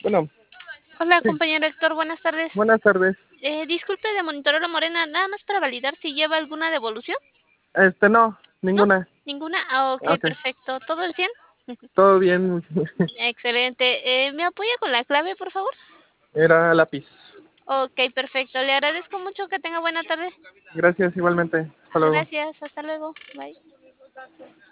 Bueno, Hola, sí, compañero Héctor, buenas tardes. buenas tardes. Disculpe de Monitorero Morena, nada más para validar si lleva alguna devolución. No, ¿No? ninguna. ¿Ninguna? Ah, ok, Ok, perfecto. ¿Todo el 100? todo bien. Excelente. ¿Me apoya con la clave, por favor? Era lápiz. Ok, perfecto. Le agradezco mucho, que tenga buena tarde. Gracias igualmente. Hasta luego. Gracias, hasta luego. Bye.